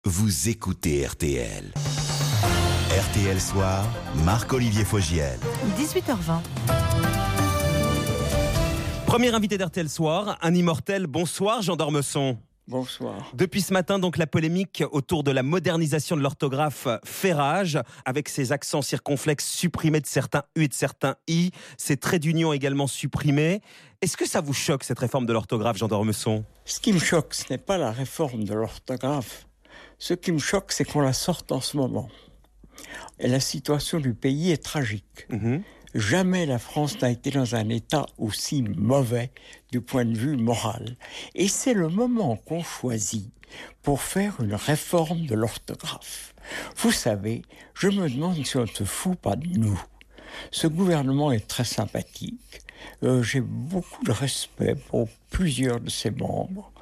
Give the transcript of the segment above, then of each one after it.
Vous écoutez RTL. RTL Soir, Marc-Olivier Fogiel. 18h20. Premier invité d'RTL Soir, un immortel. Bonsoir Jean d'Ormesson. Bonsoir. Depuis ce matin, donc, la polémique autour de la modernisation de l'orthographe fait rage, avec ses accents circonflexes supprimés de certains U et de certains I, ses traits d'union également supprimés. Est-ce que ça vous choque, cette réforme de l'orthographe, Jean d'Ormesson ? Ce qui me choque, ce n'est pas la réforme de l'orthographe. Ce qui me choque, c'est qu'on la sorte en ce moment. Et la situation du pays est tragique. Jamais la France n'a été dans un état aussi mauvais du point de vue moral. Et c'est le moment qu'on choisit pour faire une réforme de l'orthographe. Vous savez, je me demande si on ne se fout pas de nous. Ce gouvernement est très sympathique. J'ai beaucoup de respect pour plusieurs de ses membres.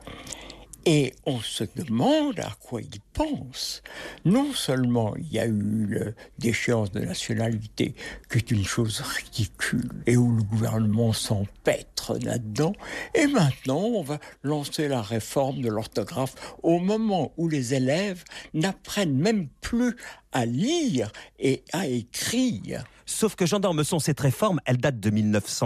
Et on se demande à quoi ils pensent. Non seulement il y a eu l'échéance de nationalité, qui est une chose ridicule, et où le gouvernement s'empêtre là-dedans, et maintenant on va lancer la réforme de l'orthographe au moment où les élèves n'apprennent même plus à lire et à écrire. Sauf que Jean d'Ormesson, cette réforme, elle date de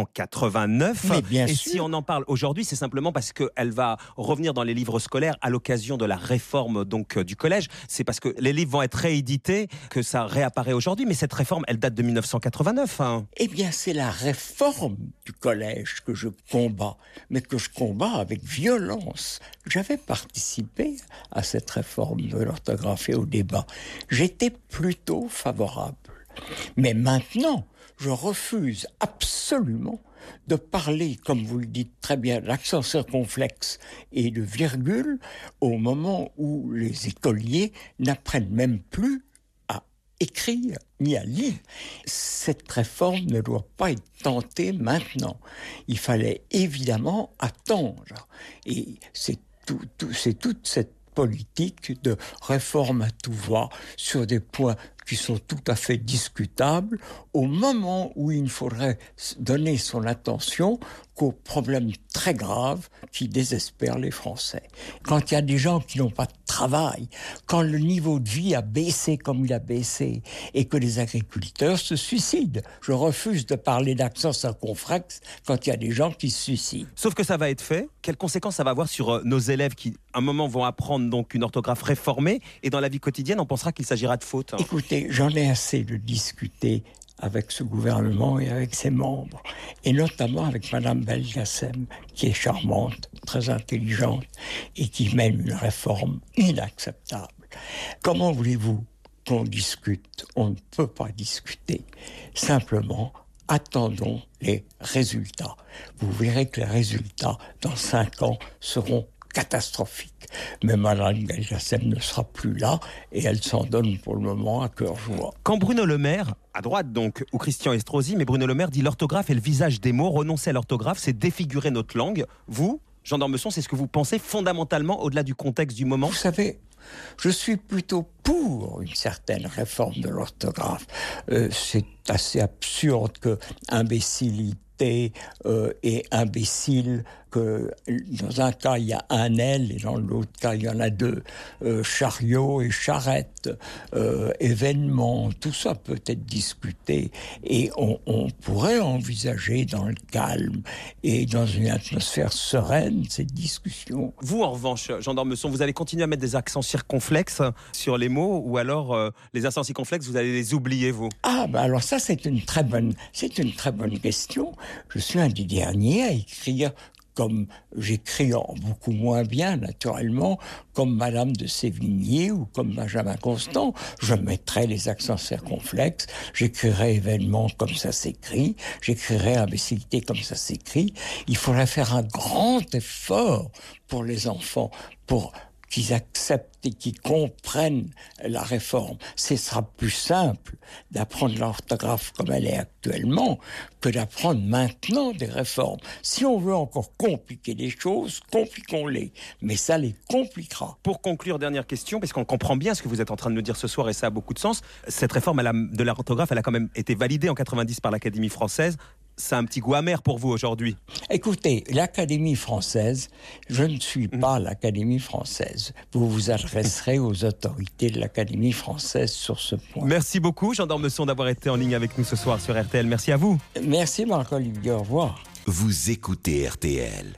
1989. Mais bien et sûr. si on en parle aujourd'hui, c'est simplement parce qu'elle va revenir dans les livres scolaires à l'occasion de la réforme donc, du collège. C'est parce que les livres vont être réédités que ça réapparaît aujourd'hui. Mais cette réforme, elle date de 1989. Eh bien, c'est la réforme du collège que je combats, mais que je combats avec violence. J'avais participé à cette réforme de l'orthographe et au débat. J'étais plutôt favorable. Mais maintenant, je refuse absolument de parler, comme vous le dites très bien, d'accent circonflexe et de virgule au moment où les écoliers n'apprennent même plus à écrire ni à lire. Cette réforme ne doit pas être tentée maintenant. Il fallait évidemment attendre. Et c'est toute cette politique de réforme à tout va sur des points qui sont tout à fait discutables au moment où il ne faudrait donner son attention qu'aux problèmes très graves qui désespèrent les Français. Quand il y a des gens qui n'ont pas de travail, quand le niveau de vie a baissé comme il a baissé et que les agriculteurs se suicident. Je refuse de parler d'accent circonflexe quand il y a des gens qui se suicident. Sauf que ça va être fait. Quelles conséquences ça va avoir sur nos élèves qui, à un moment, vont apprendre donc une orthographe réformée et dans la vie quotidienne, on pensera qu'il s'agira de fautes. Écoutez, j'en ai assez de discuter avec ce gouvernement et avec ses membres, et notamment avec Madame Belkacem, qui est charmante, très intelligente, et qui mène une réforme inacceptable. Comment voulez-vous qu'on discute ? On ne peut pas discuter. Simplement, attendons les résultats. Vous verrez que les résultats, dans 5 ans, seront catastrophique. Mais Mme Belkacem ne sera plus là et elle s'en donne pour le moment à cœur joie. Quand Bruno Le Maire, à droite donc, ou Christian Estrosi, mais Bruno Le Maire dit l'orthographe est le visage des mots, renoncer à l'orthographe, c'est défigurer notre langue. Vous, Jean d'Ormesson, c'est ce que vous pensez fondamentalement au-delà du contexte du moment ? Vous savez, je suis plutôt pour une certaine réforme de l'orthographe. C'est assez absurde que imbécilité et imbécile, que dans un cas il y a un L et dans l'autre cas il y en a 2, chariot et charrette, événement, tout ça peut être discuté et on pourrait envisager dans le calme et dans une atmosphère sereine cette discussion. Vous en revanche, Jean d'Ormesson, vous allez continuer à mettre des accents circonflexes sur les mots ou alors les accents circonflexes, vous allez les oublier vous ? Ah ben alors ça c'est une très bonne question. Je suis un des derniers à écrire comme j'écris beaucoup moins bien, naturellement, comme Madame de Sévigné ou comme Benjamin Constant. Je mettrai les accents circonflexes, j'écrirai événement comme ça s'écrit, j'écrirai imbécilité comme ça s'écrit. Il faudrait faire un grand effort pour les enfants, pour qu'ils acceptent et qu'ils comprennent la réforme. Ce sera plus simple d'apprendre l'orthographe comme elle est actuellement que d'apprendre maintenant des réformes. Si on veut encore compliquer les choses, compliquons-les. Mais ça les compliquera. Pour conclure, dernière question, parce qu'on comprend bien ce que vous êtes en train de nous dire ce soir et ça a beaucoup de sens. Cette réforme de l'orthographe, elle a quand même été validée en 90 par l'Académie française. c'est un petit goût amer pour vous aujourd'hui. Écoutez, l'Académie française, je ne suis pas l'Académie française. Vous vous adresserez aux autorités de l'Académie française sur ce point. Merci beaucoup, Jean d'Ormesson, d'avoir été en ligne avec nous ce soir sur RTL. Merci à vous. Merci Marc-Olivier, au revoir. Vous écoutez RTL.